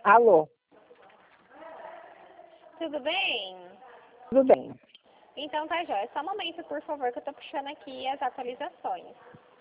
Alô, Tudo bem? tudo bem? Então tá, jóia. Só um momento, por favor, que eu tô puxando aqui as atualizações.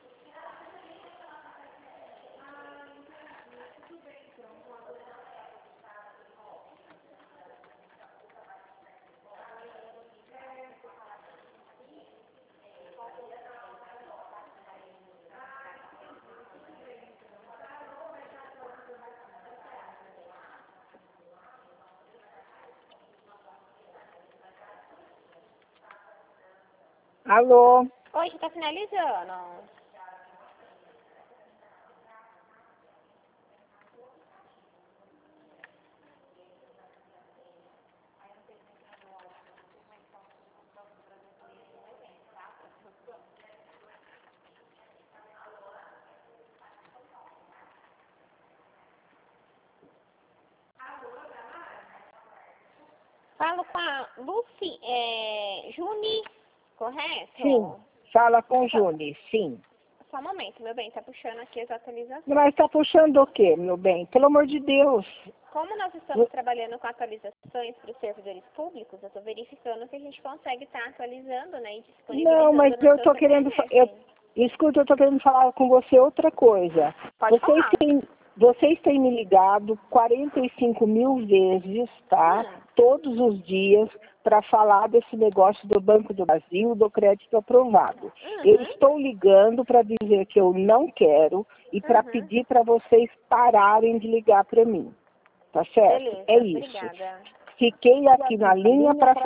Alô, Oi, já tá finalizando. Falo com a Lucy, Juni, correto? sim, fala com o Júnior, sim. Só um momento, meu bem, tá puxando aqui as atualizações. Mas tá puxando o quê, meu bem? Pelo amor de Deus. Como nós estamos trabalhando com atualizações para os servidores públicos, eu estou verificando que a gente consegue estar atualizando, né, e disponibilizando Não, mas no eu seu tô querendo... CPF. Escuta, eu tô querendo falar com você outra coisa. Pode falar. Vocês têm me ligado 45 mil vezes, tá? Todos os dias, para falar desse negócio do Banco do Brasil, do crédito aprovado. Eu estou ligando para dizer que eu não quero e para pedir para vocês pararem de ligar para mim. Tá certo? Beleza, É isso. obrigada. Fiquei aqui na linha para